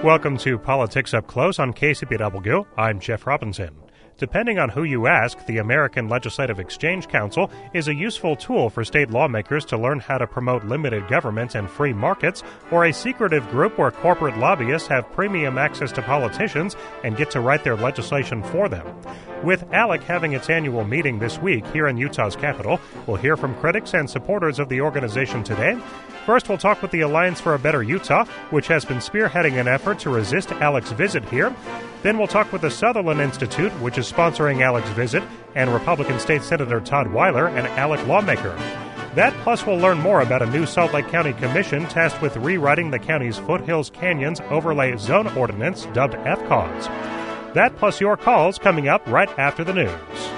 Welcome to Politics Up Close on KCPW. I'm Jeff Robinson. Depending on who you ask, the American Legislative Exchange Council is a useful tool for state lawmakers to learn how to promote limited government and free markets, or a secretive group where corporate lobbyists have premium access to politicians and get to write their legislation for them. With ALEC having its annual meeting this week here in Utah's capital, we'll hear from critics and supporters of the organization today. First, we'll talk with the Alliance for a Better Utah, which has been spearheading an effort to resist ALEC's visit here. Then we'll talk with the Sutherland Institute, which is sponsoring ALEC's visit, and Republican State Senator Todd Weiler, an ALEC lawmaker. That plus we'll learn more about a new Salt Lake County commission tasked with rewriting the county's Foothills Canyons Overlay Zone Ordinance, dubbed FCAUS. That plus your calls coming up right after the news.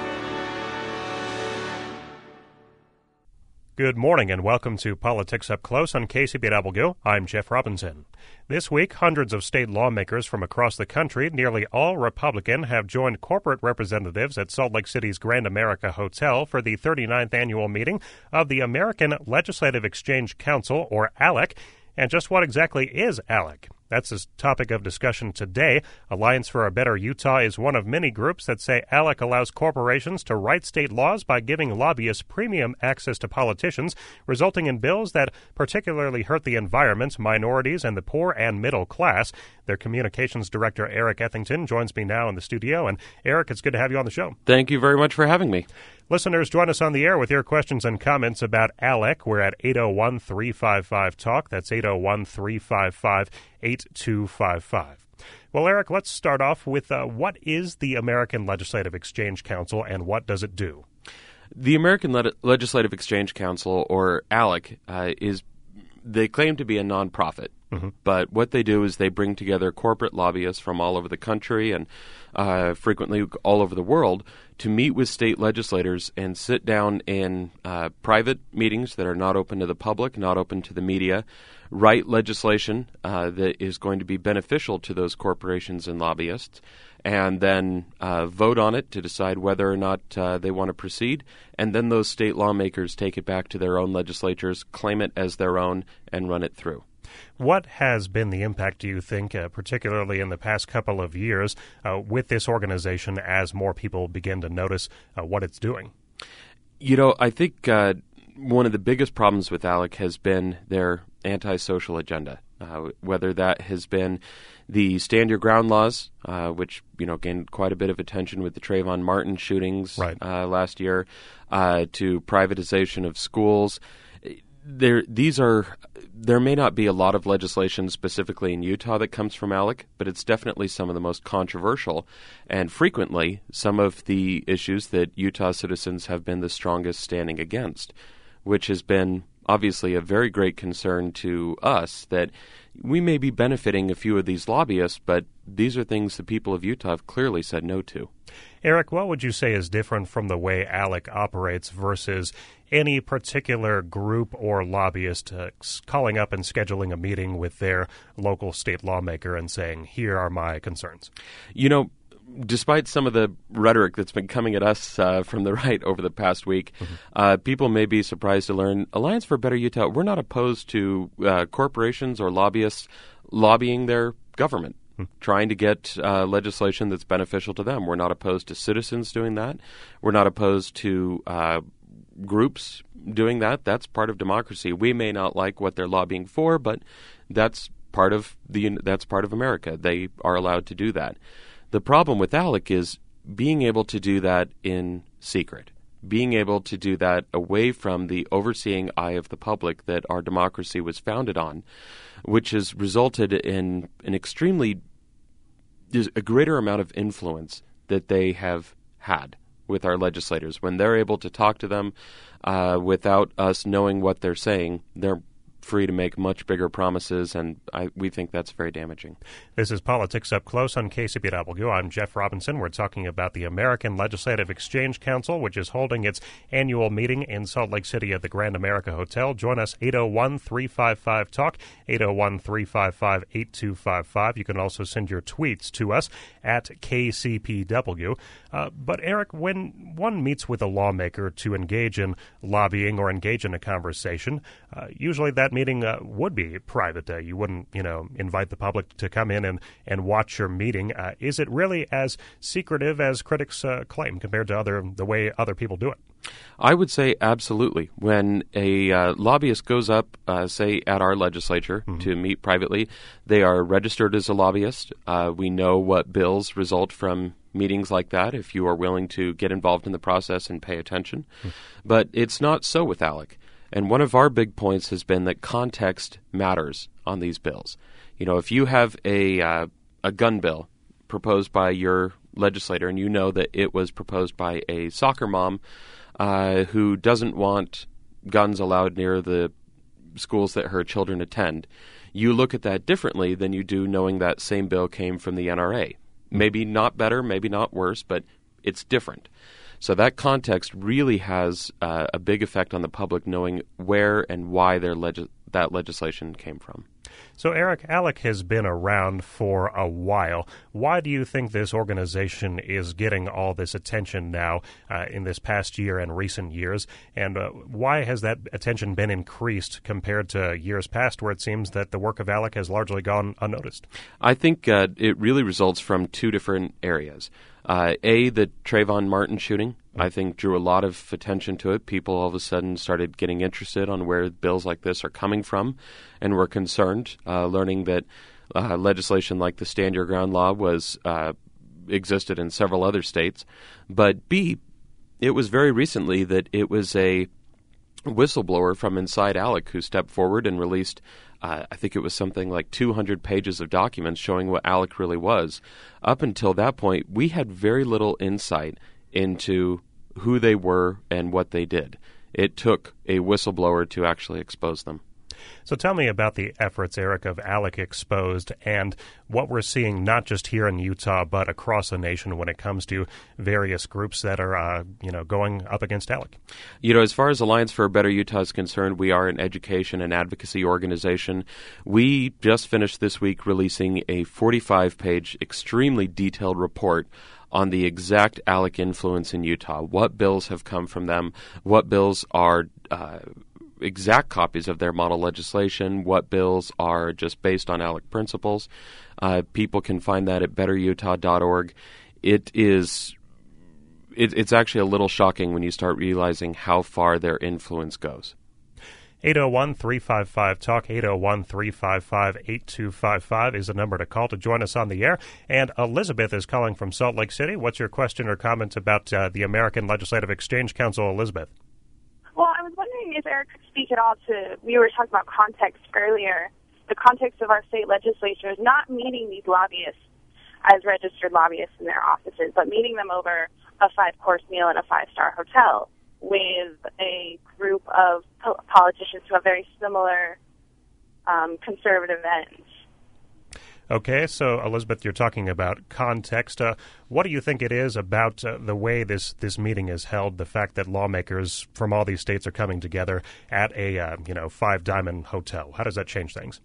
Good morning and welcome to Politics Up Close on KCPW. I'm Jeff Robinson. This week, hundreds of state lawmakers from across the country, nearly all Republican, have joined corporate representatives at Salt Lake City's Grand America Hotel for the 39th annual meeting of the American Legislative Exchange Council, or ALEC. And just what exactly is ALEC? That's the topic of discussion today. Alliance for a Better Utah is one of many groups that say ALEC allows corporations to write state laws by giving lobbyists premium access to politicians, resulting in bills that particularly hurt the environment, minorities, and the poor and middle class. Their communications director, Eric Ethington, joins me now in the studio. And Eric, it's good to have you on the show. Thank you very much for having me. Listeners, join us on the air with your questions and comments about ALEC. We're at 801-355-TALK. That's 801-355-8255. Well, Eric, let's start off with what is the American Legislative Exchange Council and what does it do? The American Legislative Exchange Council, or ALEC, they claim to be a nonprofit. Mm-hmm. But what they do is they bring together corporate lobbyists from all over the country and frequently all over the world to meet with state legislators and sit down in private meetings that are not open to the public, not open to the media, write legislation that is going to be beneficial to those corporations and lobbyists, and then vote on it to decide whether or not they want to proceed. And then those state lawmakers take it back to their own legislatures, claim it as their own, and run it through. What has been the impact, do you think, particularly in the past couple of years, with this organization as more people begin to notice what it's doing? You know, I think one of the biggest problems with ALEC has been their antisocial agenda, whether that has been the Stand Your Ground laws, which, gained quite a bit of attention with the Trayvon Martin shootings last year, to privatization of schools. There may not be a lot of legislation specifically in Utah that comes from ALEC, but it's definitely some of the most controversial and frequently some of the issues that Utah citizens have been the strongest standing against, which has been obviously a very great concern to us that we may be benefiting a few of these lobbyists, but these are things the people of Utah have clearly said no to. Eric, what would you say is different from the way ALEC operates versus any particular group or lobbyist calling up and scheduling a meeting with their local state lawmaker and saying, here are my concerns? Despite some of the rhetoric that's been coming at us from the right over the past week, people may be surprised to learn Alliance for a Better Utah, we're not opposed to corporations or lobbyists lobbying their government, trying to get legislation that's beneficial to them. We're not opposed to citizens doing that. We're not opposed to groups doing that. That's part of democracy. We may not like what they're lobbying for, but that's part of America. They are allowed to do that. The problem with ALEC is being able to do that in secret, being able to do that away from the overseeing eye of the public that our democracy was founded on, which has resulted in a greater amount of influence that they have had with our legislators. When they're able to talk to them without us knowing what they're saying, they're free to make much bigger promises, and we think that's very damaging. This is Politics Up Close on KCPW. I'm Jeff Robinson. We're talking about the American Legislative Exchange Council, which is holding its annual meeting in Salt Lake City at the Grand America Hotel. Join us, 801-355-TALK, 801-355-8255. You can also send your tweets to us at KCPW. But, Eric, when one meets with a lawmaker to engage in lobbying or engage in a conversation, usually that meeting would be private. You wouldn't, invite the public to come in and watch your meeting. Is it really as secretive as critics claim compared to the way other people do it? I would say absolutely. When a lobbyist goes up, say, at our legislature to meet privately, they are registered as a lobbyist. We know what bills result from meetings like that if you are willing to get involved in the process and pay attention. But it's not so with ALEC. And one of our big points has been that context matters on these bills. If you have a gun bill proposed by your legislator and you know that it was proposed by a soccer mom who doesn't want guns allowed near the schools that her children attend, you look at that differently than you do knowing that same bill came from the NRA. Maybe not better, maybe not worse, but it's different. So that context really has a big effect on the public knowing where and why that legislation came from. So, Eric, ALEC has been around for a while. Why do you think this organization is getting all this attention now in this past year and recent years? And why has that attention been increased compared to years past where it seems that the work of ALEC has largely gone unnoticed? I think it really results from two different areas. The Trayvon Martin shooting, I think, drew a lot of attention to it. People all of a sudden started getting interested on where bills like this are coming from and were concerned, learning that legislation like the Stand Your Ground law existed in several other states. But B, it was very recently that it was a whistleblower from inside ALEC who stepped forward and released I think it was something like 200 pages of documents showing what ALEC really was. Up until that point, we had very little insight into who they were and what they did. It took a whistleblower to actually expose them. So tell me about the efforts, Eric, of ALEC Exposed and what we're seeing not just here in Utah but across the nation when it comes to various groups that are, going up against ALEC. As far as Alliance for a Better Utah is concerned, we are an education and advocacy organization. We just finished this week releasing a 45-page, extremely detailed report on the exact ALEC influence in Utah, what bills have come from them, what bills are exact copies of their model legislation, what bills are just based on ALEC principles. People can find that at betterutah.org. It's actually a little shocking when you start realizing how far their influence goes. 801-355-TALK, 801-355-8255 is the number to call to join us on the air. And Elizabeth is calling from Salt Lake City. What's your question or comment about the American Legislative Exchange Council, Elizabeth? Well, I was wondering if Eric could speak at all to, we were talking about context earlier, the context of our state legislatures not meeting these lobbyists as registered lobbyists in their offices, but meeting them over a 5-course meal in a 5-star hotel with a group of politicians who have very similar conservative ends. Okay, so Elizabeth, you're talking about context. What do you think it is about the way this meeting is held, the fact that lawmakers from all these states are coming together at a 5-diamond hotel? How does that change things?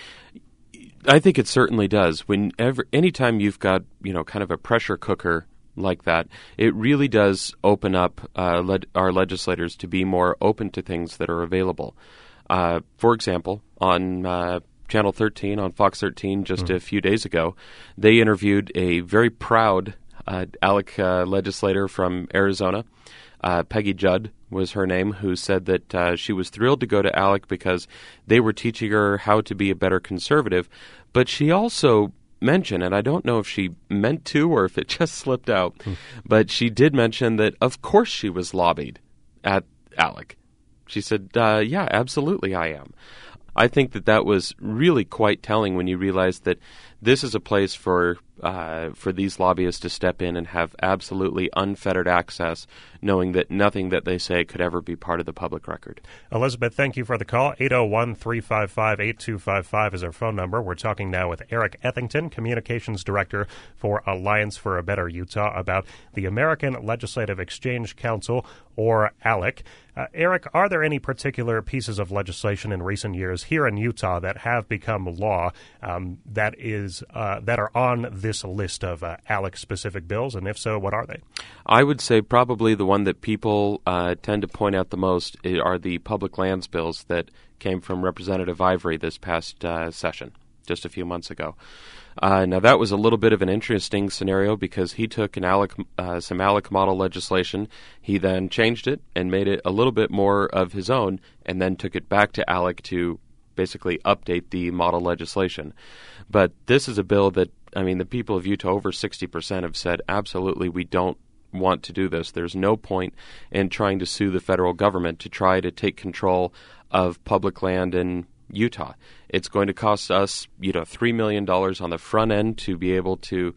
I think it certainly does. Anytime you've got kind of a pressure cooker like that, it really does open up our legislators to be more open to things that are available. For example, on Channel 13, on Fox 13, just a few days ago, they interviewed a very proud ALEC legislator from Arizona. Peggy Judd was her name, who said that she was thrilled to go to ALEC because they were teaching her how to be a better conservative. But she also mentioned, and I don't know if she meant to or if it just slipped out, but she did mention that, of course, she was lobbied at ALEC. She said, yeah, absolutely I am. I think that was really quite telling when you realize that this is a place for these lobbyists to step in and have absolutely unfettered access, knowing that nothing that they say could ever be part of the public record. Elizabeth, thank you for the call. 801-355-8255 is our phone number. We're talking now with Eric Ethington, Communications Director for Alliance for a Better Utah, about the American Legislative Exchange Council, or ALEC. Eric, are there any particular pieces of legislation in recent years here in Utah that have become law that are on this list of ALEC-specific bills? And if so, what are they? I would say probably the one that people tend to point out the most are the public lands bills that came from Representative Ivory this past session, just a few months ago. Now, that was a little bit of an interesting scenario because he took some ALEC model legislation. He then changed it and made it a little bit more of his own and then took it back to ALEC to basically update the model legislation. But this is a bill that, the people of Utah, over 60% have said, absolutely, we don't want to do this. There's no point in trying to sue the federal government to try to take control of public land in Utah. It's going to cost us, $3 million on the front end to be able to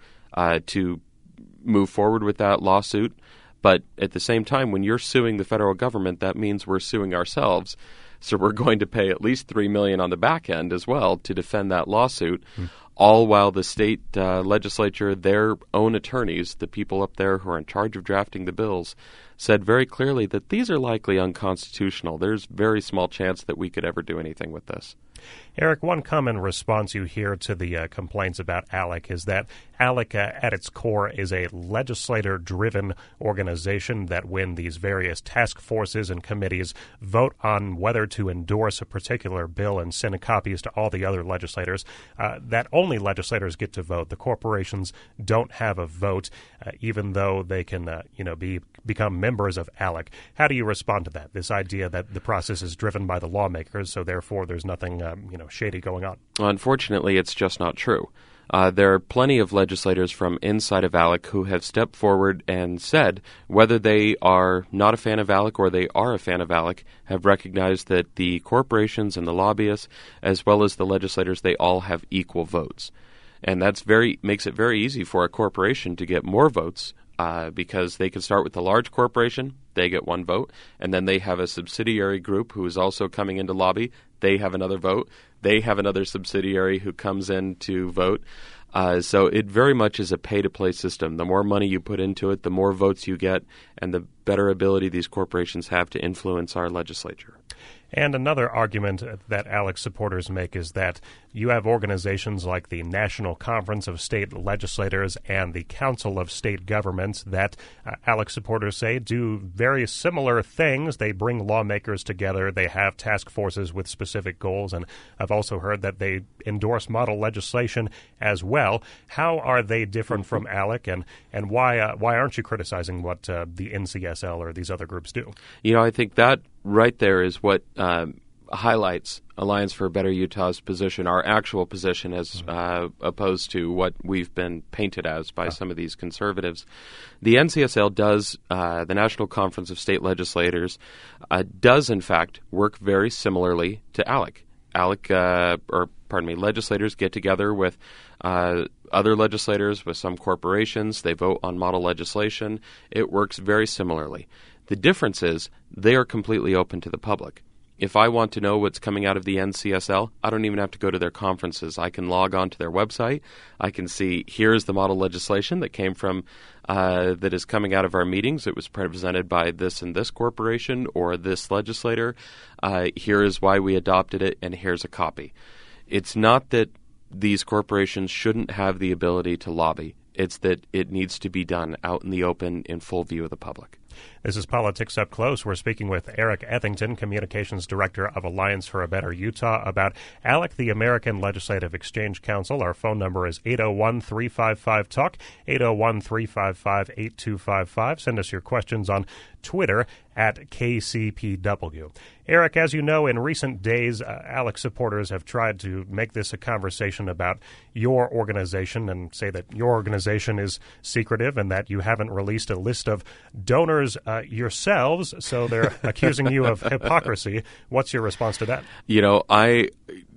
move forward with that lawsuit. But at the same time, when you're suing the federal government, that means we're suing ourselves. So we're going to pay at least $3 million on the back end as well to defend that lawsuit, all while the state legislature, their own attorneys, the people up there who are in charge of drafting the bills, said very clearly that these are likely unconstitutional. There's very small chance that we could ever do anything with this. Eric, one common response you hear to the complaints about ALEC is that ALEC, at its core, is a legislator-driven organization that when these various task forces and committees vote on whether to endorse a particular bill and send copies to all the other legislators, that only legislators get to vote. The corporations don't have a vote, even though they can, become members of ALEC. How do you respond to that, this idea that the process is driven by the lawmakers, so therefore there's nothing shady going on? Unfortunately, it's just not true. There are plenty of legislators from inside of ALEC who have stepped forward and said, whether they are not a fan of ALEC or they are a fan of ALEC, have recognized that the corporations and the lobbyists, as well as the legislators, they all have equal votes. And that's makes it very easy for a corporation to get more votes because they can start with a large corporation, they get one vote, and then they have a subsidiary group who is also coming in to lobby. They have another vote. They have another subsidiary who comes in to vote. So it very much is a pay-to-play system. The more money you put into it, the more votes you get, and the better ability these corporations have to influence our legislature. And another argument that ALEC supporters make is that you have organizations like the National Conference of State Legislators and the Council of State Governments that ALEC supporters say do very similar things. They bring lawmakers together. They have task forces with specific goals. And I've also heard that they endorse model legislation as well. How are they different from ALEC, and why aren't you criticizing what the NCSL or these other groups do? I think that right there is what highlights Alliance for a Better Utah's position, our actual position, as opposed to what we've been painted as by some of these conservatives. The NCSL does, the National Conference of State Legislators, does in fact work very similarly to ALEC. Legislators get together with other legislators, with some corporations. They vote on model legislation. It works very similarly. The difference is they are completely open to the public. If I want to know what's coming out of the NCSL, I don't even have to go to their conferences. I can log on to their website. I can see here's the model legislation that came from that is coming out of our meetings. It was presented by this and this corporation or this legislator. Here is why we adopted it, and here's a copy. It's not that these corporations shouldn't have the ability to lobby. It's that it needs to be done out in the open in full view of the public. This is Politics Up Close. We're speaking with Eric Ethington, Communications Director of Alliance for a Better Utah, about ALEC, the American Legislative Exchange Council. Our phone number is 801-355-TALK, 801-355-8255. Send us your questions on Twitter at KCPW. Eric, as you know, in recent days, ALEC supporters have tried to make this a conversation about your organization and say that your organization is secretive and that you haven't released a list of donors yourselves, so they're accusing you of hypocrisy. What's your response to that? I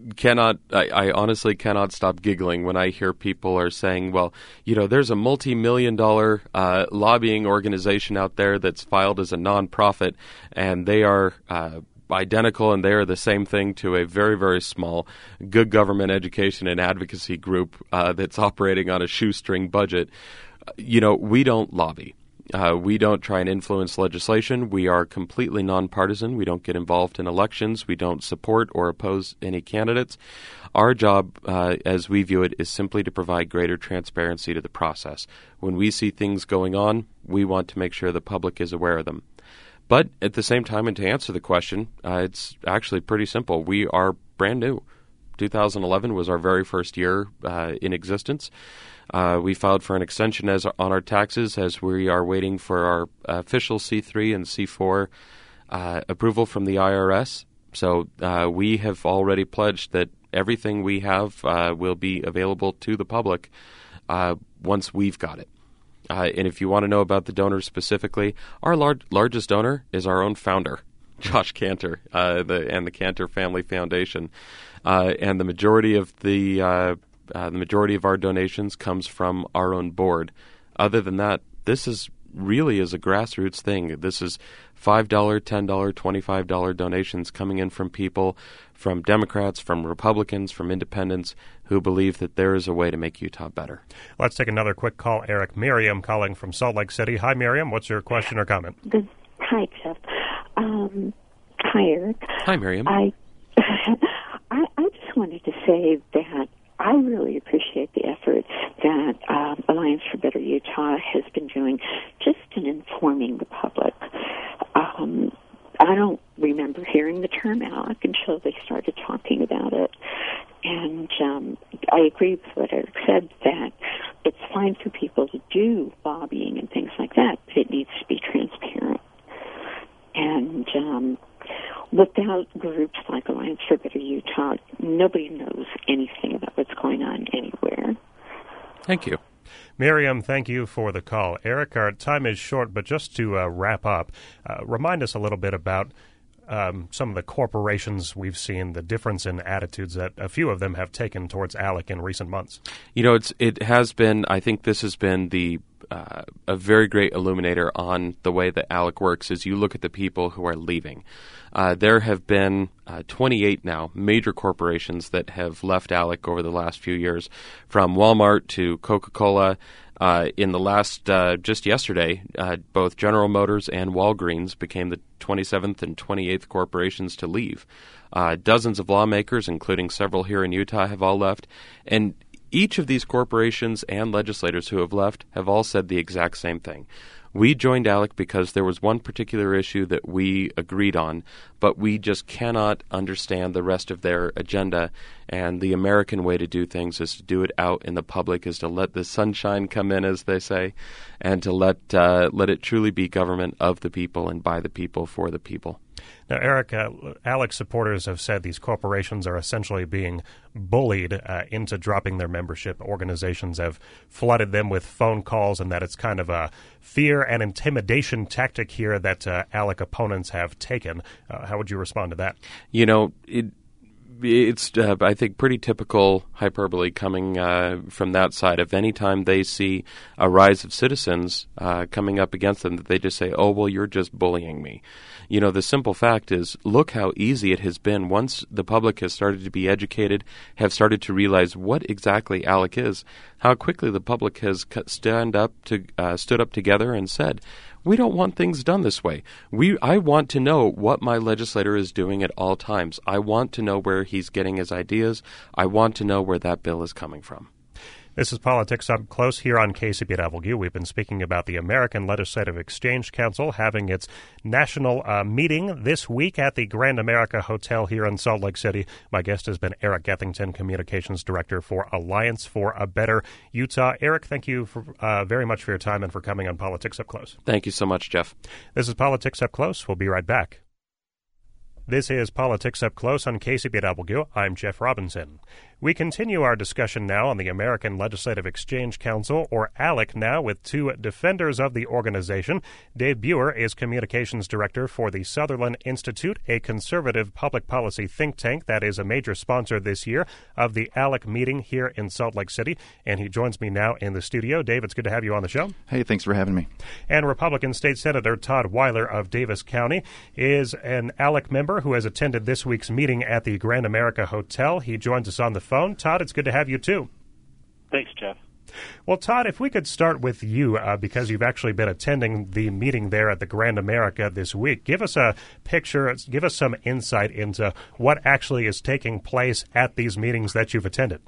honestly cannot stop giggling when I hear people are saying, well, there's a multi-million-dollar lobbying organization out there that's filed as a nonprofit, and they are identical, and they are the same thing to a very, very small good government education and advocacy group that's operating on a shoestring budget. We don't lobby. We don't try and influence legislation. We are completely nonpartisan. We don't get involved in elections. We don't support or oppose any candidates. Our job, as we view it, is simply to provide greater transparency to the process. When we see things going on, we want to make sure the public is aware of them. But at the same time, and to answer the question, it's actually pretty simple. We are brand new. 2011 was our very first year in existence. We filed for an extension on our taxes as we are waiting for our official C3 and C4 approval from the IRS. So we have already pledged that everything we have will be available to the public once we've got it. And if you want to know about the donors specifically, our largest donor is our own founder, Josh Cantor, and the Cantor Family Foundation. And the majority of our donations comes from our own board. Other than that, this is really a grassroots thing. This is $5, $10, $25 donations coming in from people, from Democrats, from Republicans, from independents who believe that there is a way to make Utah better. Let's take another quick call. Eric, Miriam calling from Salt Lake City. Hi, Miriam. What's your question or comment? Hi, Jeff. Hi, Eric. Hi, Miriam. I just wanted to say that I really appreciate the efforts that Alliance for Better Utah has been doing just in informing the public. I don't remember hearing the term ALEC until they started talking about it. And I agree with what Eric said, that it's fine for people to do lobbying and things like that, but it needs to be transparent. And without groups like Alliance for Better Utah, nobody knows anything about what's going on anywhere. Thank you. Miriam, thank you for the call. Eric, our time is short, but just to wrap up, remind us a little bit about some of the corporations we've seen, the difference in attitudes that a few of them have taken towards ALEC in recent months. You know, it has been, I think this has been a very great illuminator on the way that ALEC works as you look at the people who are leaving. There have been 28 now major corporations that have left ALEC over the last few years, from Walmart to Coca-Cola. In the last, just yesterday, both General Motors and Walgreens became the 27th and 28th corporations to leave. Dozens of lawmakers, including several here in Utah, have all left. And each of these corporations and legislators who have left have all said the exact same thing. We joined ALEC because there was one particular issue that we agreed on, but we just cannot understand the rest of their agenda. And the American way to do things is to do it out in the public, is to let the sunshine come in, as they say, and to let it truly be government of the people and by the people for the people. Now, Eric, ALEC supporters have said these corporations are essentially being bullied into dropping their membership. Organizations have flooded them with phone calls, and that it's kind of a fear and intimidation tactic here that ALEC opponents have taken. How would you respond to that? You know, it's I think, pretty typical hyperbole coming from that side. If any time they see a rise of citizens coming up against them, that they just say, oh, well, you're just bullying me. You know, the simple fact is, look how easy it has been once the public has started to be educated, have started to realize what exactly ALEC is, how quickly the public has stood up together and said, we don't want things done this way. I want to know what my legislator is doing at all times. I want to know where he's getting his ideas. I want to know where that bill is coming from. This is Politics Up Close here on KCBW. We've been speaking about the American Legislative Exchange Council having its national meeting this week at the Grand America Hotel here in Salt Lake City. My guest has been Eric Gethington, Communications Director for Alliance for a Better Utah. Eric, thank you very much for your time and for coming on Politics Up Close. Thank you so much, Jeff. This is Politics Up Close. We'll be right back. This is Politics Up Close on KCBW. I'm Jeff Robinson. We continue our discussion now on the American Legislative Exchange Council, or ALEC, now with two defenders of the organization. Dave Buer is Communications Director for the Sutherland Institute, a conservative public policy think tank that is a major sponsor this year of the ALEC meeting here in Salt Lake City. And he joins me now in the studio. Dave, it's good to have you on the show. Hey, thanks for having me. And Republican State Senator Todd Weiler of Davis County is an ALEC member who has attended this week's meeting at the Grand America Hotel. He joins us on the phone. Todd, it's good to have you, too. Thanks, Jeff. Well, Todd, if we could start with you, because you've actually been attending the meeting there at the Grand America this week. Give us a picture, give us some insight into what actually is taking place at these meetings that you've attended.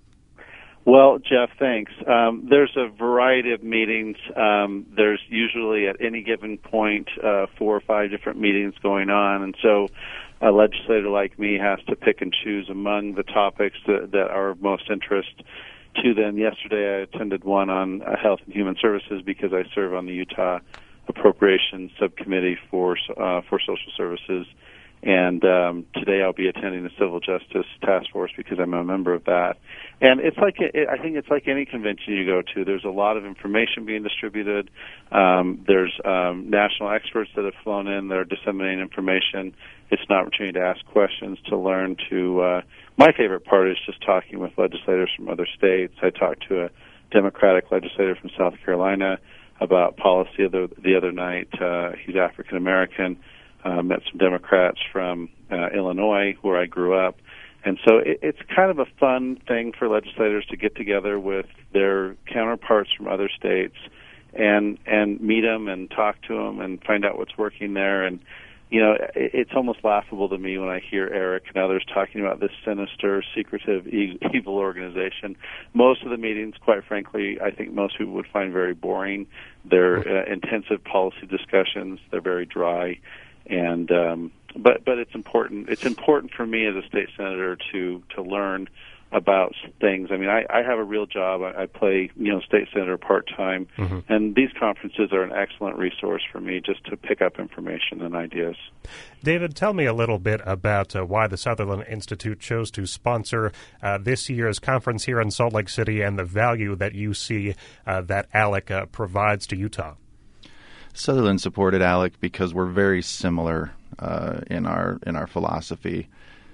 Well, Jeff, thanks. There's a variety of meetings. There's usually at any given point 4 or 5 different meetings going on, and so a legislator like me has to pick and choose among the topics that are of most interest to them. Yesterday I attended one on Health and Human Services because I serve on the Utah Appropriations Subcommittee for Social Services. And today I'll be attending the Civil Justice Task Force because I'm a member of that. And it's like I think it's like any convention you go to. There's a lot of information being distributed. There's national experts that have flown in that are disseminating information. It's an opportunity to ask questions, to learn. My favorite part is just talking with legislators from other states. I talked to a Democratic legislator from South Carolina about policy the other night. He's African American. Met some Democrats from Illinois, where I grew up. And so it's kind of a fun thing for legislators to get together with their counterparts from other states and meet them and talk to them and find out what's working there. And, you know, it's almost laughable to me when I hear Eric and others talking about this sinister, secretive, evil organization. Most of the meetings, quite frankly, I think most people would find very boring. They're intensive policy discussions. They're very dry. And but it's important. It's important for me as a state senator to learn about things. I mean, I have a real job. I play state senator part time, and these conferences are an excellent resource for me just to pick up information and ideas. David, tell me a little bit about why the Sutherland Institute chose to sponsor this year's conference here in Salt Lake City and the value that you see that ALEC provides to Utah. Sutherland supported ALEC because we're very similar in our philosophy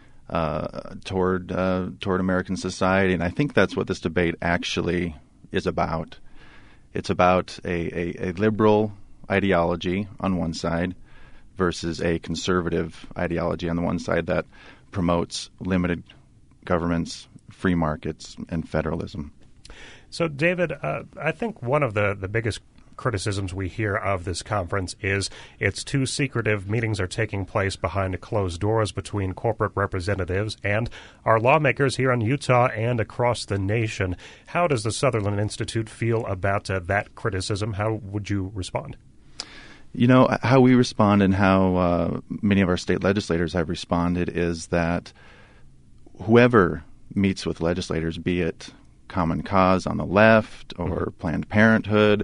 toward American society, and I think that's what this debate actually is about. It's about a liberal ideology on one side versus a conservative ideology on the one side that promotes limited governments, free markets, and federalism. So, David, I think one of the biggest criticisms we hear of this conference is it's too secretive. Meetings are taking place behind closed doors between corporate representatives and our lawmakers here in Utah and across the nation. How does the Sutherland Institute feel about that criticism? How would you respond? You know, how we respond and how many of our state legislators have responded is that whoever meets with legislators, be it Common Cause on the left or Planned Parenthood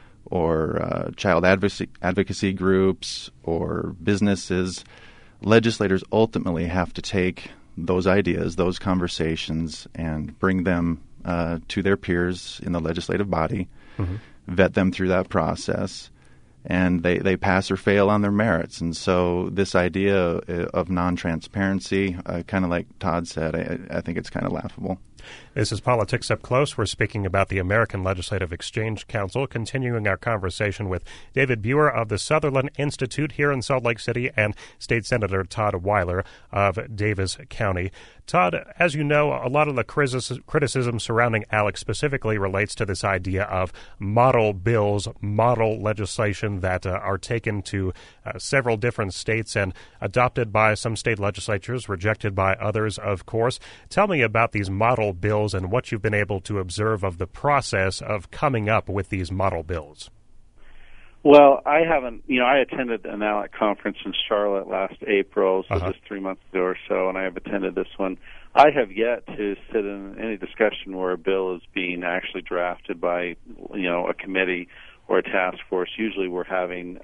or child advocacy groups or businesses, legislators ultimately have to take those ideas, those conversations, and bring them to their peers in the legislative body, vet them through that process, and they pass or fail on their merits. And so this idea of non-transparency, kind of like Todd said, I think it's kind of laughable. This is Politics Up Close. We're speaking about the American Legislative Exchange Council, continuing our conversation with David Buer of the Sutherland Institute here in Salt Lake City and State Senator Todd Weiler of Davis County. Todd, as you know, a lot of the criticism surrounding ALEC specifically relates to this idea of model bills, model legislation that are taken to several different states and adopted by some state legislatures, rejected by others, of course. Tell me about these model bills and what you've been able to observe of the process of coming up with these model bills. Well, I haven't, I attended an ALEC conference in Charlotte last April, so just 3 months ago or so, and I have attended this one. I have yet to sit in any discussion where a bill is being actually drafted by, a committee or a task force. Usually we're having,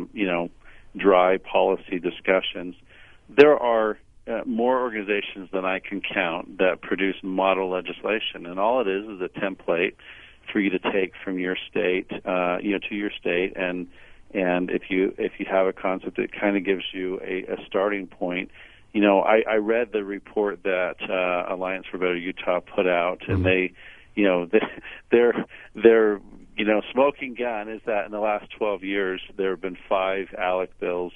dry policy discussions. There are more organizations than I can count that produce model legislation, and all it is a template for you to take from your state, to your state, and if you have a concept, it kind of gives you a starting point. I read the report that Alliance for Better Utah put out, and they, their smoking gun is that in the last 12 years there have been 5 ALEC bills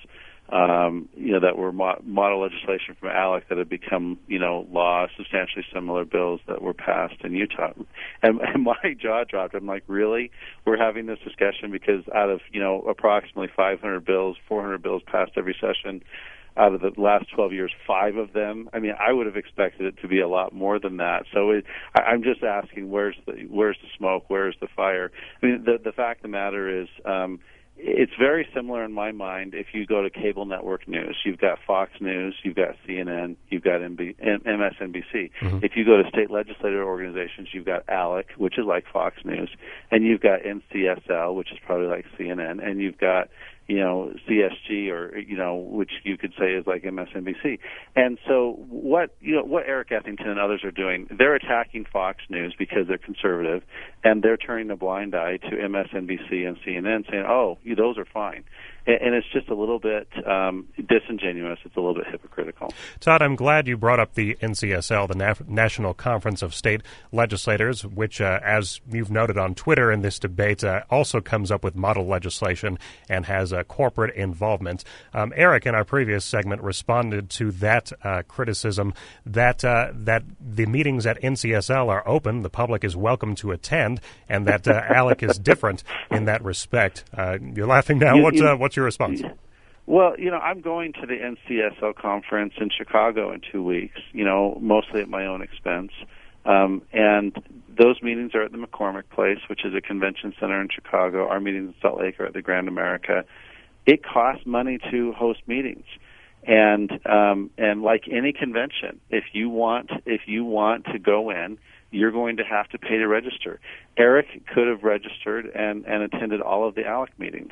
that were model legislation from ALEC that had become, law, substantially similar bills that were passed in Utah. And my jaw dropped. I'm like, really? We're having this discussion because out of, approximately 500 bills, 400 bills passed every session, out of the last 12 years, 5 of them. I mean, I would have expected it to be a lot more than that. So I'm just asking, where's the smoke? Where's the fire? I mean, the fact of the matter is, it's very similar in my mind. If you go to cable network news, you've got Fox News, you've got CNN, you've got MSNBC. Mm-hmm. If you go to state legislative organizations, you've got ALEC, which is like Fox News, and you've got NCSL, which is probably like CNN, and you've got CSG, or which you could say is like MSNBC. And so what Eric Ethington and others are doing, they're attacking Fox News because they're conservative, and they're turning a blind eye to MSNBC and CNN, saying, "Oh, those are fine." And it's just a little bit disingenuous. It's a little bit hypocritical. Todd, I'm glad you brought up the NCSL, the National Conference of State Legislators, which, as you've noted on Twitter in this debate, also comes up with model legislation and has corporate involvement. Eric, in our previous segment, responded to that criticism that the meetings at NCSL are open, the public is welcome to attend, and that ALEC is different in that respect. You're laughing now. What's your response? Well, I'm going to the NCSL conference in Chicago in 2 weeks, mostly at my own expense. And those meetings are at the McCormick Place, which is a convention center in Chicago. Our meetings in Salt Lake are at the Grand America. It costs money to host meetings. And like any convention, if you want to go in, you're going to have to pay to register. Eric could have registered and attended all of the ALEC meetings.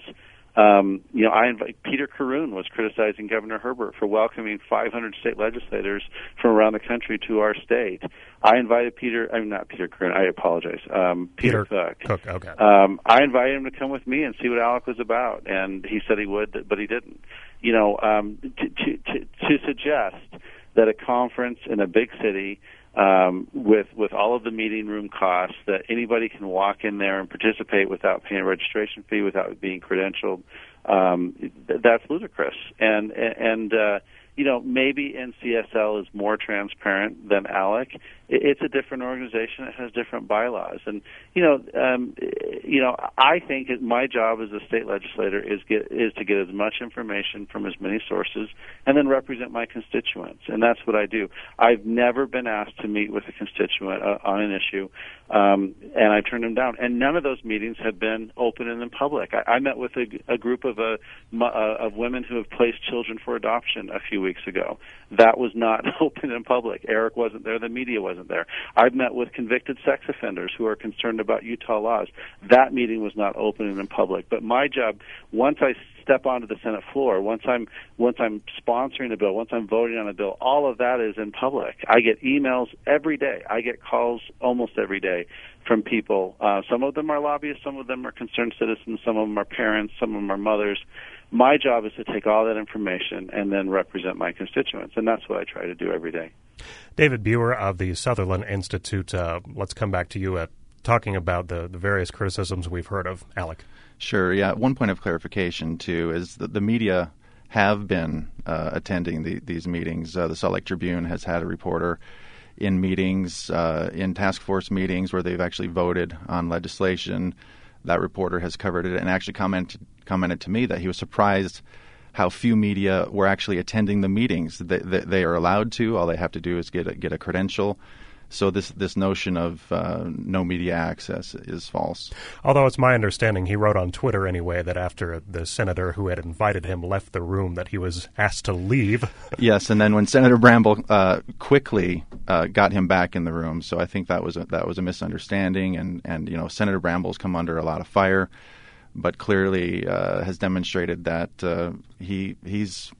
Peter Caroon was criticizing Governor Herbert for welcoming 500 state legislators from around the country to our state. I invited Peter Caroon, I apologize, Peter Cook. Okay. I invited him to come with me and see what ALEC was about, and he said he would, but he didn't. To suggest that a conference in a big city with all of the meeting room costs, that anybody can walk in there and participate without paying a registration fee, without being credentialed, that's ludicrous. And maybe NCSL is more transparent than ALEC. It's a different organization. It has different bylaws. And, I think my job as a state legislator is to get as much information from as many sources and then represent my constituents. And that's what I do. I've never been asked to meet with a constituent on an issue, and I turned them down. And none of those meetings have been open and in public. I met with a group of women who have placed children for adoption a few weeks ago. That was not open in public. Eric wasn't there. The media wasn't there. I've met with convicted sex offenders who are concerned about Utah laws. That meeting was not open and in public. But my job, once I step onto the Senate floor, once I'm sponsoring a bill, once I'm voting on a bill, all of that is in public. I get emails every day. I get calls almost every day from people. Some of them are lobbyists, some of them are concerned citizens, some of them are parents, some of them are mothers. My job is to take all that information and then represent my constituents, and that's what I try to do every day. David Buer of the Sutherland Institute, let's come back to you talking about the various criticisms we've heard of ALEC. Sure, yeah. One point of clarification, too, is that the media have been attending these meetings. The Salt Lake Tribune has had a reporter in meetings, in task force meetings where they've actually voted on legislation. That reporter has covered it and actually commented to me that he was surprised how few media were actually attending the meetings. They are allowed to. All they have to do is get a credential. So this notion of no media access is false. Although it's my understanding, he wrote on Twitter anyway, that after the senator who had invited him left the room, that he was asked to leave. Yes, and then when Senator Bramble quickly got him back in the room, so I think that was a misunderstanding, and Senator Bramble's come under a lot of fire, but clearly has demonstrated that he's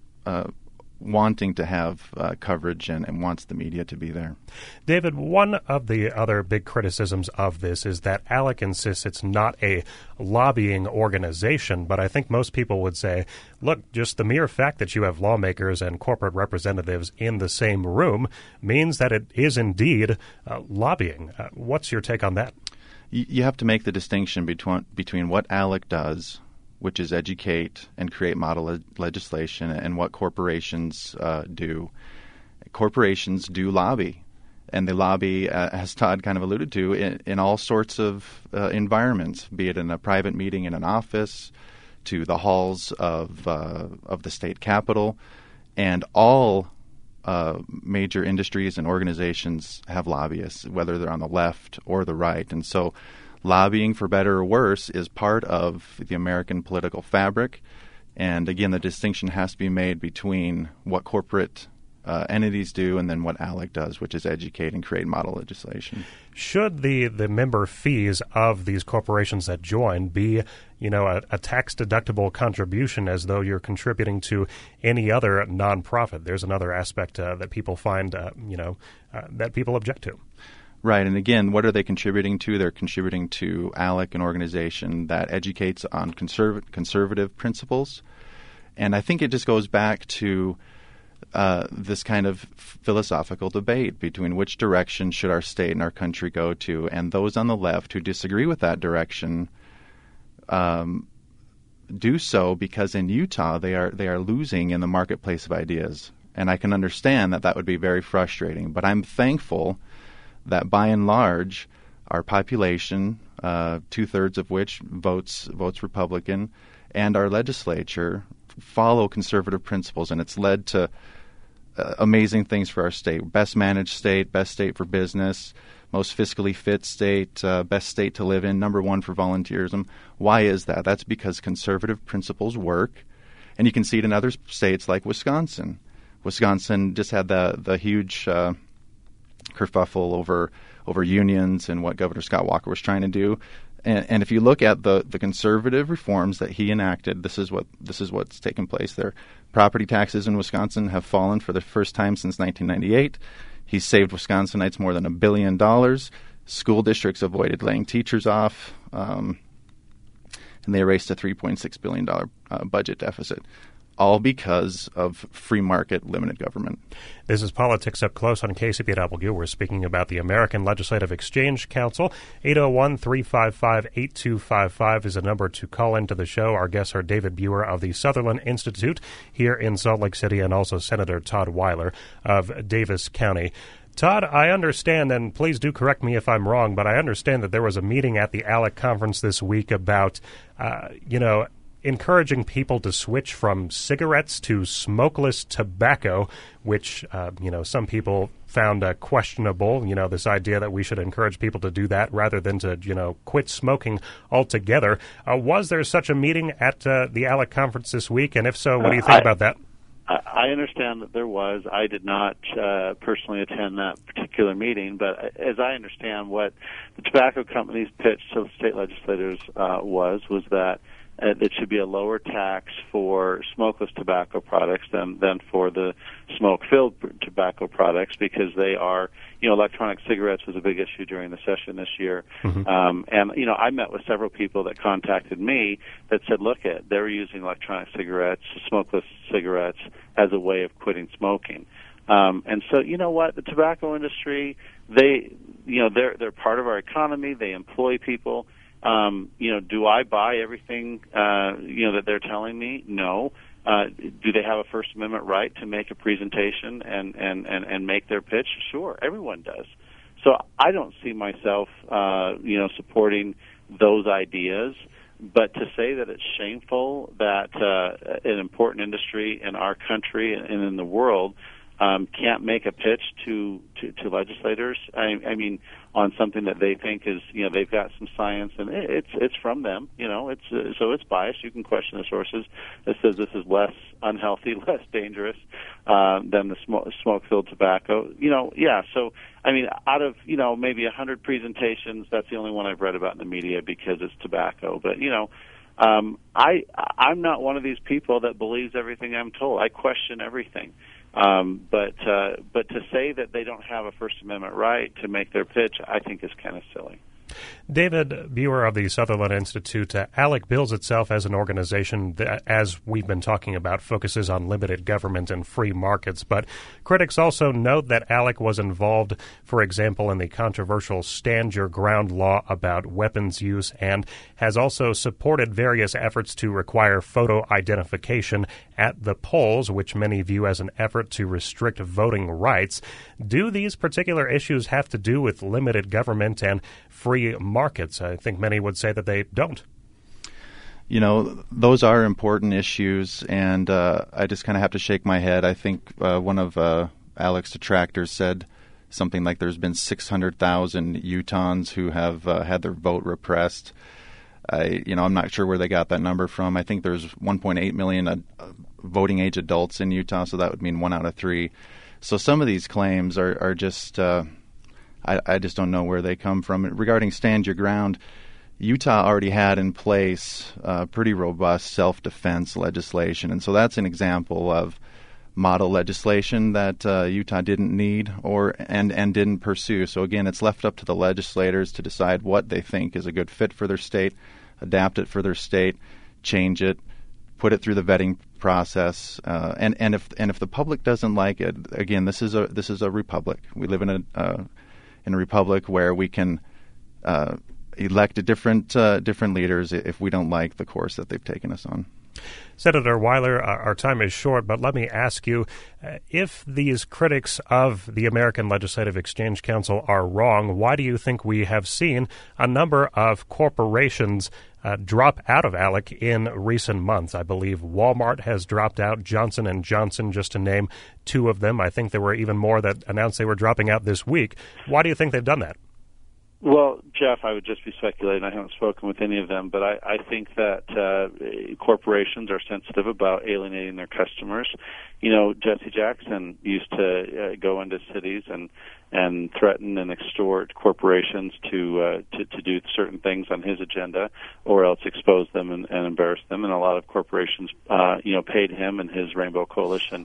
wanting to have coverage and wants the media to be there. David, one of the other big criticisms of this is that ALEC insists it's not a lobbying organization, but I think most people would say, look, just the mere fact that you have lawmakers and corporate representatives in the same room means that it is indeed lobbying. What's your take on that? You have to make the distinction between what ALEC does which is educate and create model legislation, and what corporations do. Corporations do lobby, and they lobby, as Todd kind of alluded to, in all sorts of environments, be it in a private meeting in an office, to the halls of the state capitol, and all major industries and organizations have lobbyists, whether they're on the left or the right. And so lobbying, for better or worse, is part of the American political fabric. And again, the distinction has to be made between what corporate entities do and then what ALEC does, which is educate and create model legislation. Should the member fees of these corporations that join be, a tax-deductible contribution as though you're contributing to any other nonprofit? There's another aspect that people find, that people object to. Right, and again, what are they contributing to? They're contributing to ALEC, an organization that educates on conservative principles. And I think it just goes back to this kind of philosophical debate between which direction should our state and our country go to, and those on the left who disagree with that direction do so because in Utah they are losing in the marketplace of ideas, and I can understand that would be very frustrating. But I'm thankful that by and large our population, 2/3 of which votes Republican, and our legislature follow conservative principles, and it's led to amazing things for our state. Best managed state, best state for business, most fiscally fit state, best state to live in, number one for volunteerism. Why is that? That's because conservative principles work, and you can see it in other states like Wisconsin. Wisconsin just had the huge kerfuffle over unions and what Governor Scott Walker was trying to do. And if you look at the conservative reforms that he enacted, this is what's taken place there. Property taxes in Wisconsin have fallen for the first time since 1998. He's saved Wisconsinites more than $1 billion. School districts avoided laying teachers off, and they erased a $3.6 billion budget deficit, all because of free market limited government. This is Politics Up Close on KCPW. We're speaking about the American Legislative Exchange Council. 801-355-8255 is a number to call into the show. Our guests are David Buer of the Sutherland Institute here in Salt Lake City, and also Senator Todd Weiler of Davis County. Todd, I understand, and please do correct me if I'm wrong, but I understand that there was a meeting at the ALEC conference this week about, encouraging people to switch from cigarettes to smokeless tobacco, which, some people found questionable, this idea that we should encourage people to do that rather than to, quit smoking altogether. Was there such a meeting at the ALEC conference this week? And if so, what do you think about that? I understand that there was. I did not personally attend that particular meeting, but as I understand what the tobacco company's pitch to the state legislators was that it should be a lower tax for smokeless tobacco products than for the smoke-filled tobacco products, because they are, electronic cigarettes was a big issue during the session this year. Mm-hmm. And I met with several people that contacted me that said, look, they're using electronic cigarettes, smokeless cigarettes, as a way of quitting smoking. And so, you know what, the tobacco industry, they're part of our economy. They employ people. Do I buy everything, that they're telling me? No. Do they have a First Amendment right to make a presentation and make their pitch? Sure, everyone does. So I don't see myself, supporting those ideas. But to say that it's shameful that an important industry in our country and in the world can't make a pitch to legislators, I mean, on something that they think is, they've got some science, and it's from them, so it's biased. You can question the sources. It says this is less unhealthy, less dangerous than the smoke-filled tobacco. So, I mean, out of, maybe 100 presentations, that's the only one I've read about in the media because it's tobacco. But, I'm not one of these people that believes everything I'm told. I question everything. But to say that they don't have a First Amendment right to make their pitch, I think is kind of silly. David Buer of the Sutherland Institute, ALEC bills itself as an organization that, as we've been talking about, focuses on limited government and free markets. But critics also note that ALEC was involved, for example, in the controversial Stand Your Ground law about weapons use and has also supported various efforts to require photo identification at the polls, which many view as an effort to restrict voting rights. Do these particular issues have to do with limited government and free markets? I think many would say that they don't. You know, those are important issues, and I just kind of have to shake my head. I think one of ALEC's detractors said something like there's been 600,000 Utahns who have had their vote repressed. I'm not sure where they got that number from. I think there's 1.8 million voting age adults in Utah, so that would mean 1 out of 3. So some of these claims are just, I just don't know where they come from. Regarding Stand Your Ground, Utah already had in place pretty robust self-defense legislation, and so that's an example of model legislation that Utah didn't need and didn't pursue. So again, it's left up to the legislators to decide what they think is a good fit for their state, adapt it for their state, change it, put it through the vetting process, and if the public doesn't like it, again, this is a republic. We live in a republic where we can elect different leaders if we don't like the course that they've taken us on. Senator Weiler, our time is short, but let me ask you, if these critics of the American Legislative Exchange Council are wrong, why do you think we have seen a number of corporations drop out of ALEC in recent months? I believe Walmart has dropped out, Johnson & Johnson, just to name two of them. I think there were even more that announced they were dropping out this week. Why do you think they've done that? Well, Jeff, I would just be speculating. I haven't spoken with any of them, but I think that corporations are sensitive about alienating their customers. You know, Jesse Jackson used to go into cities and threaten and extort corporations to do certain things on his agenda, or else expose them and embarrass them. And a lot of corporations, paid him and his Rainbow Coalition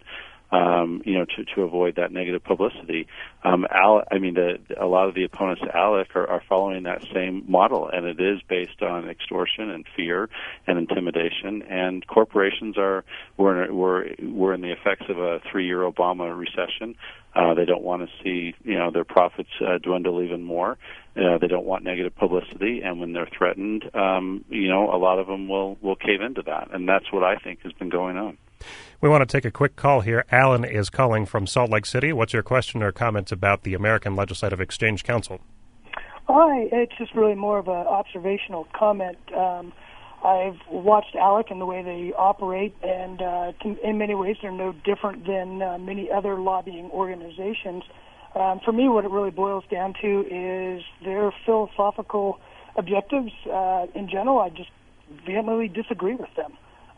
to avoid that negative publicity. A lot of the opponents to ALEC are following that same model, and it is based on extortion and fear and intimidation. And corporations were in the effects of a 3-year Obama recession. They don't want to see their profits dwindle even more. They don't want negative publicity, and when they're threatened, a lot of them will cave into that, and that's what I think has been going on. We want to take a quick call here. Alan is calling from Salt Lake City. What's your question or comment about the American Legislative Exchange Council? Hi, it's just really more of an observational comment. I've watched ALEC and the way they operate, and in many ways they're no different than many other lobbying organizations. For me, what it really boils down to is their philosophical objectives. In general, I just vehemently disagree with them.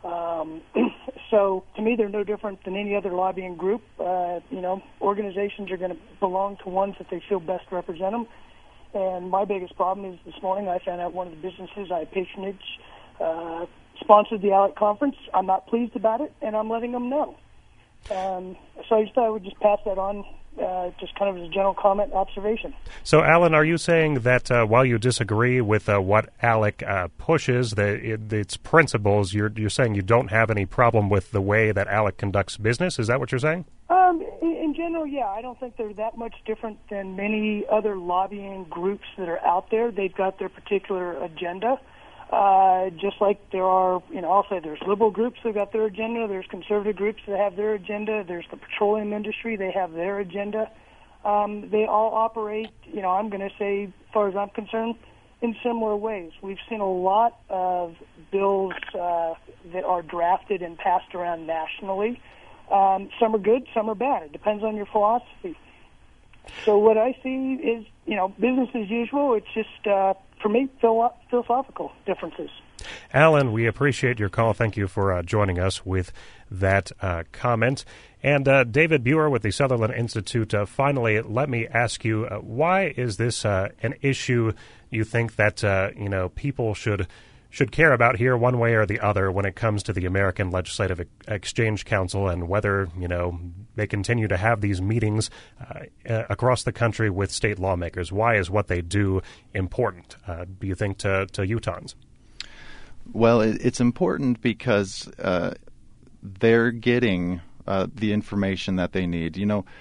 So to me, they're no different than any other lobbying group. Organizations are going to belong to ones that they feel best represent them. And my biggest problem is this morning I found out one of the businesses I patronage sponsored the ALEC conference. I'm not pleased about it, and I'm letting them know. So I just thought I would just pass that on, just kind of as a general comment, observation. So, Alan, are you saying that while you disagree with what ALEC pushes, its principles, you're saying you don't have any problem with the way that ALEC conducts business? Is that what you're saying? In general, yeah. I don't think they're that much different than many other lobbying groups that are out there. They've got their particular agenda. Just like there are, I'll say there's liberal groups that got their agenda, there's conservative groups that have their agenda, there's the petroleum industry, they have their agenda. They all operate, I'm going to say, as far as I'm concerned, in similar ways. We've seen a lot of bills that are drafted and passed around nationally. Some are good, some are bad. It depends on your philosophy. So what I see is, business as usual. It's just, for me, philosophical differences. Alan, we appreciate your call. Thank you for joining us with that comment. And David Buer with the Sutherland Institute, finally, let me ask you, why is this an issue you think that, people should should care about here one way or the other when it comes to the American Legislative Exchange Council and whether, they continue to have these meetings across the country with state lawmakers? Why is what they do important, do you think, to Utahns? Well, it's important because they're getting the information that they need.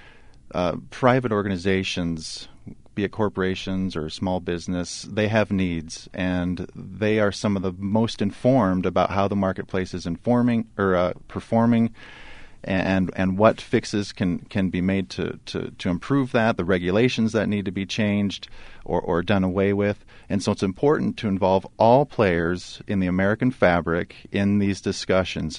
Private organizations, be it corporations or small business, they have needs, and they are some of the most informed about how the marketplace is performing, and what fixes can be made to improve that, the regulations that need to be changed or done away with. And so it's important to involve all players in the American fabric in these discussions,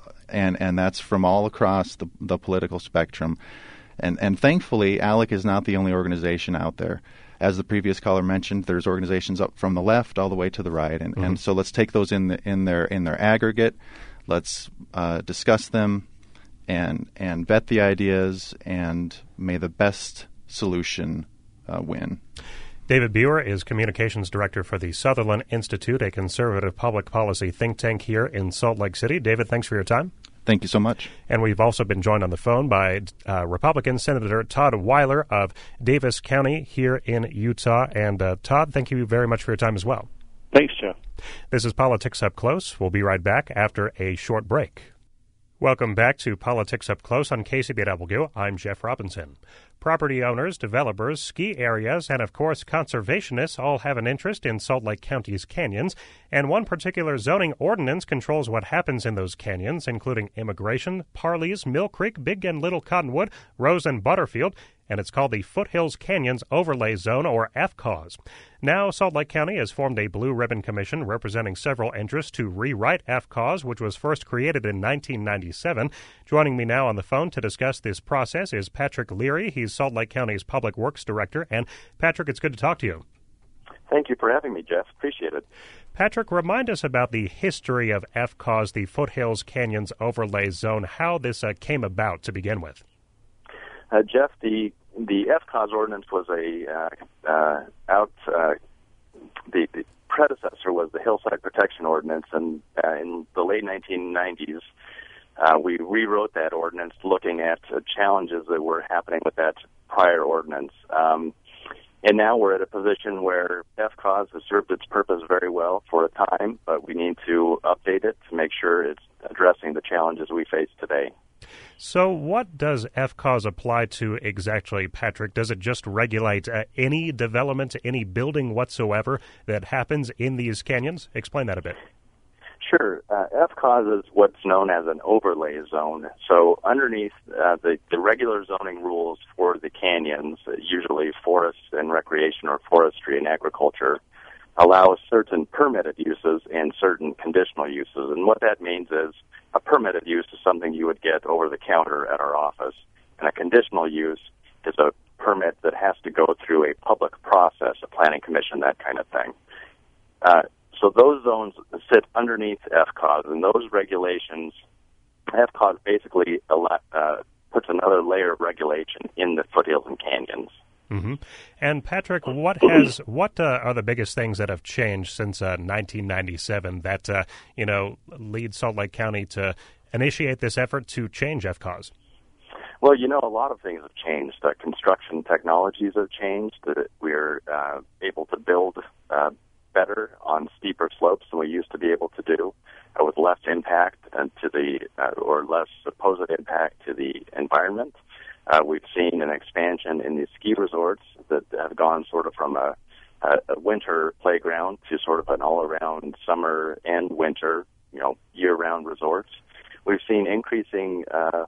and that's from all across the political spectrum. And thankfully, ALEC is not the only organization out there. As the previous caller mentioned, there's organizations up from the left all the way to the right, and so let's take those in their aggregate. Let's discuss them and vet the ideas, and may the best solution win. David Buer is Communications Director for the Sutherland Institute, a conservative public policy think tank here in Salt Lake City. David, thanks for your time. Thank you so much. And we've also been joined on the phone by Republican Senator Todd Weiler of Davis County here in Utah. And Todd, thank you very much for your time as well. Thanks, Jeff. This is Politics Up Close. We'll be right back after a short break. Welcome back to Politics Up Close on KCBW. I'm Jeff Robinson. Property owners, developers, ski areas, and of course conservationists all have an interest in Salt Lake County's canyons, and one particular zoning ordinance controls what happens in those canyons, including immigration, Parleys, Mill Creek, Big and Little Cottonwood, Rose and Butterfield, and it's called the Foothills Canyons Overlay Zone, or FCAUS. Now, Salt Lake County has formed a Blue Ribbon Commission representing several interests to rewrite FCAUS, which was first created in 1997. Joining me now on the phone to discuss this process is Patrick Leary. He's Salt Lake County's Public Works Director. And, Patrick, it's good to talk to you. Thank you for having me, Jeff. Appreciate it. Patrick, remind us about the history of FCAUS, the Foothills Canyons Overlay Zone, how this came about to begin with. Jeff, the FCAUS ordinance was the predecessor was the Hillside Protection Ordinance, and in the late 1990s, we rewrote that ordinance looking at challenges that were happening with that prior ordinance. And now we're at a position where FCAUS has served its purpose very well for a time, but we need to update it to make sure it's addressing the challenges we face today. So what does FCAUS apply to exactly, Patrick? Does it just regulate any development, any building whatsoever that happens in these canyons? Explain that a bit. Sure. FCAUS is what's known as an overlay zone. So underneath the regular zoning rules for the canyons, usually forest and recreation or forestry and agriculture, allows certain permitted uses and certain conditional uses. And what that means is a permitted use is something you would get over the counter at our office, and a conditional use is a permit that has to go through a public process, a planning commission, that kind of thing. So those zones sit underneath FCAUS, and those regulations, FCAUS basically puts another layer of regulation in the foothills and canyons. Mm-hmm. And Patrick, what are the biggest things that have changed since 1997 that lead Salt Lake County to initiate this effort to change FCAUS? Well, a lot of things have changed. Construction technologies have changed. We're able to build better on steeper slopes than we used to be able to do, with less impact or less supposed impact to the environment. We've seen an expansion in the ski resorts that have gone sort of from a winter playground to sort of an all-around summer and winter, year-round resorts. We've seen increasing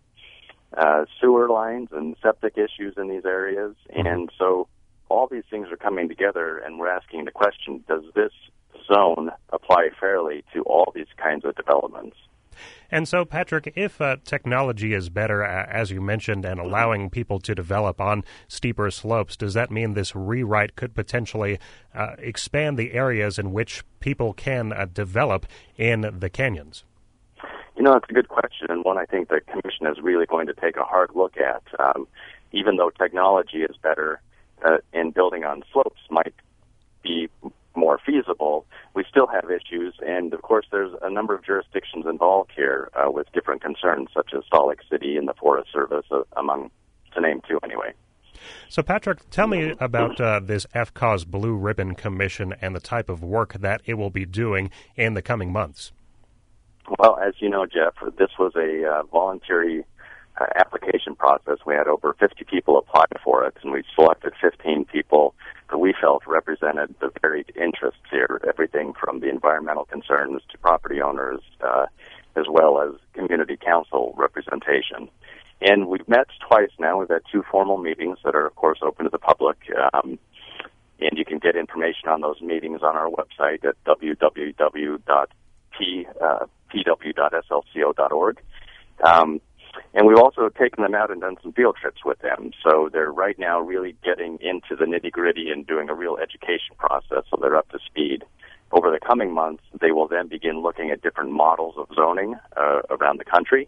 sewer lines and septic issues in these areas, and so all these things are coming together, and we're asking the question, does this zone apply fairly to all these kinds of developments? And so, Patrick, if technology is better, as you mentioned, and allowing people to develop on steeper slopes, does that mean this rewrite could potentially expand the areas in which people can develop in the canyons? It's a good question, and one I think the Commission is really going to take a hard look at. Even though technology is better, and building on slopes might be more feasible, we still have issues. And, of course, there's a number of jurisdictions involved here with different concerns, such as Salt Lake City and the Forest Service, among to name two anyway. So, Patrick, tell me about this FCAUS Blue Ribbon Commission and the type of work that it will be doing in the coming months. Well, as you know, Jeff, this was a voluntary application process. We had over 50 people apply for it, and we selected 15 people that we felt represented the varied interests here, everything from the environmental concerns to property owners, as well as community council representation. And we've met twice now. We've had 2 formal meetings that are, of course, open to the public. And you can get information on those meetings on our website at www.pw.slco.org. And we've also taken them out and done some field trips with them. So they're right now really getting into the nitty-gritty and doing a real education process, so they're up to speed. Over the coming months, they will then begin looking at different models of zoning around the country.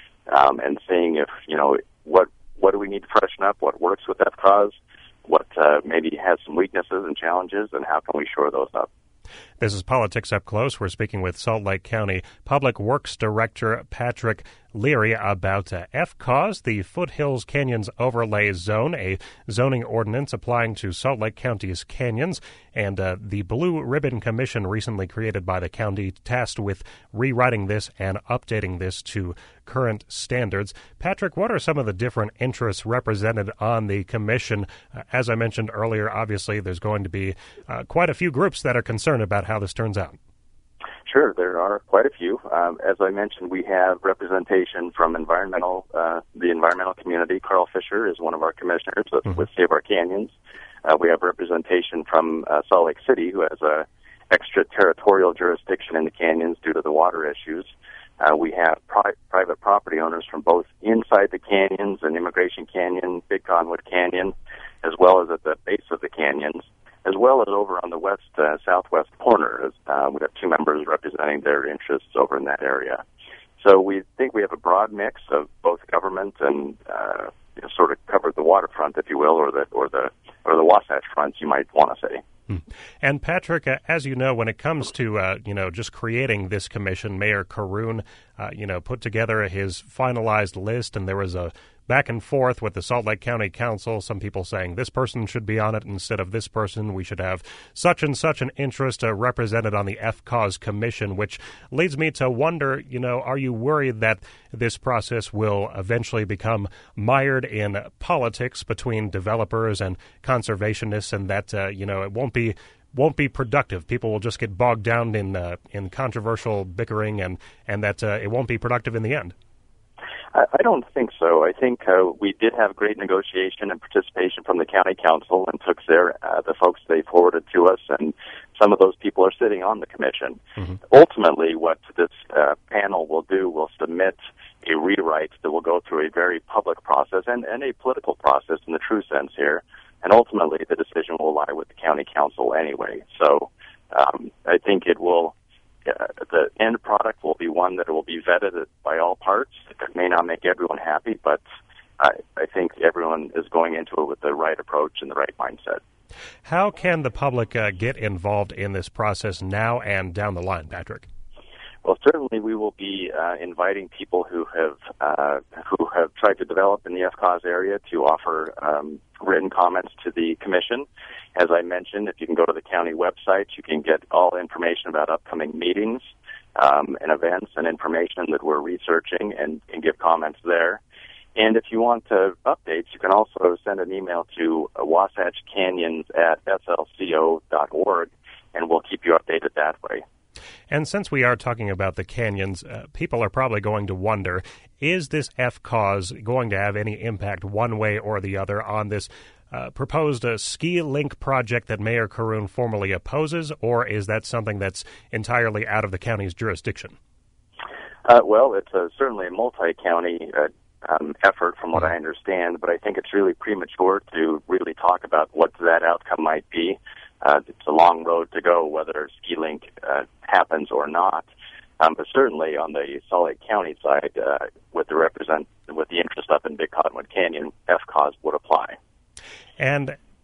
And seeing if, what do we need to freshen up, what works with FCAUS, what maybe has some weaknesses and challenges, and how can we shore those up. This is Politics Up Close. We're speaking with Salt Lake County Public Works Director Patrick Leary about FCAUS, the Foothills Canyons Overlay Zone, a zoning ordinance applying to Salt Lake County's canyons, and the Blue Ribbon Commission recently created by the county tasked with rewriting this and updating this to current standards. Patrick, what are some of the different interests represented on the commission? As I mentioned earlier, obviously there's going to be quite a few groups that are concerned about how this turns out. Sure, there are quite a few. As I mentioned, we have representation from the environmental community. Carl Fisher is one of our commissioners with Save Our Canyons. We have representation from Salt Lake City, who has a extraterritorial jurisdiction in the canyons due to the water issues. We have private property owners from both inside the canyons and Immigration Canyon, Big Conwood Canyon, as well as at the base of the canyons, as well as over on the southwest corner. We have 2 members representing their interests over in that area. So we think we have a broad mix of both government and sort of covered the waterfront, if you will, or the Wasatch Front, you might want to say. And Patrick, as you know, when it comes to just creating this commission, Mayor Caroon, put together his finalized list, and there was a back and forth with the Salt Lake County Council. Some people saying this person should be on it instead of this person. We should have such and such an interest represented on the FCAUS commission, which leads me to wonder, are you worried that this process will eventually become mired in politics between developers and conservationists, and that, it won't be productive? People will just get bogged down in controversial bickering, and that it won't be productive in the end. I don't think so. I think we did have great negotiation and participation from the county council and took the folks they forwarded to us, and some of those people are sitting on the commission. Mm-hmm. Ultimately, what this panel will do will submit a rewrite that will go through a very public process and a political process in the true sense here, and ultimately the decision will lie with the county council anyway. So I think it will. The end product will be one that will be vetted by all parts. It may not make everyone happy, but I think everyone is going into it with the right approach and the right mindset. How can the public get involved in this process now and down the line, Patrick? Well, certainly we will be inviting people who have tried to develop in the FCAUS area to offer written comments to the commission. As I mentioned, if you can go to the county website, you can get all information about upcoming meetings and events and information that we're researching and give comments there. And if you want updates, you can also send an email to wasatchcanyons@slco.org, and we'll keep you updated that way. And since we are talking about the canyons, people are probably going to wonder, is this FCAUS going to have any impact one way or the other on this proposed ski link project that Mayor Caroon formally opposes, or is that something that's entirely out of the county's jurisdiction? Well, it's certainly a multi-county effort from what I understand, but I think it's really premature to really talk about what that outcome might be. It's a long road to go whether ski link happens or not. But certainly on the Salt Lake County side, with the interest up in Big Cottonwood Canyon, FCAUS would apply. And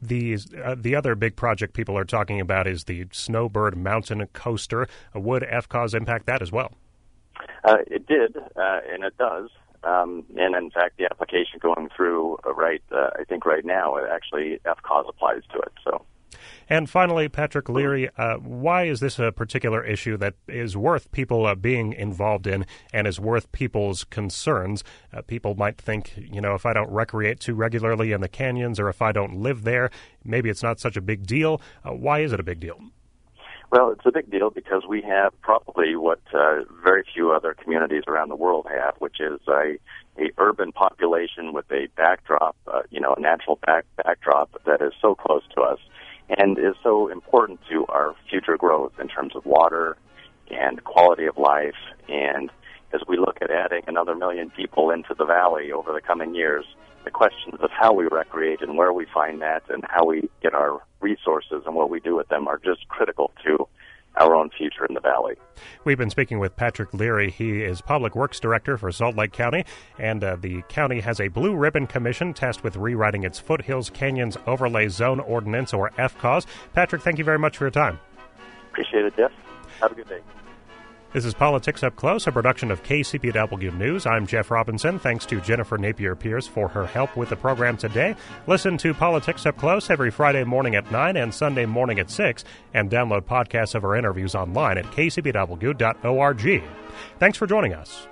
The other big project people are talking about is the Snowbird Mountain Coaster. Would FCAUS impact that as well? It did, and it does. And in fact, the application going through I think right now, actually FCAUS applies to it. So. And finally, Patrick Leary, why is this a particular issue that is worth people being involved in and is worth people's concerns? People might think, if I don't recreate too regularly in the canyons or if I don't live there, maybe it's not such a big deal. Why is it a big deal? Well, it's a big deal because we have probably what very few other communities around the world have, which is a urban population with a backdrop, a natural backdrop that is so close to us and is so important to our future growth in terms of water and quality of life. And as we look at adding another 1 million people into the valley over the coming years, the questions of how we recreate and where we find that and how we get our resources and what we do with them are just critical to our own future in the valley. We've been speaking with Patrick Leary. He is Public Works Director for Salt Lake County, and the county has a Blue Ribbon Commission tasked with rewriting its Foothills Canyons Overlay Zone Ordinance, or FCAUS. Patrick, thank you very much for your time. Appreciate it, Jeff. Have a good day. This is Politics Up Close, a production of KCPW News. I'm Jeff Robinson. Thanks to Jennifer Napier-Pierce for her help with the program today. Listen to Politics Up Close every Friday morning at 9 and Sunday morning at 6, and download podcasts of our interviews online at kcpw.org. Thanks for joining us.